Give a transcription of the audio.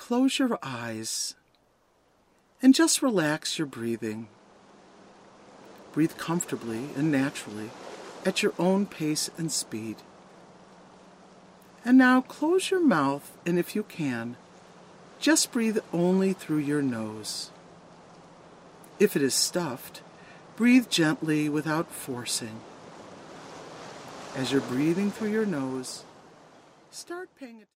close your eyes and just relax your breathing. Breathe comfortably and naturally at your own pace and speed. And now close your mouth, and if you can, just breathe only through your nose. If it is stuffed, breathe gently without forcing. As you're breathing through your nose, start paying attention.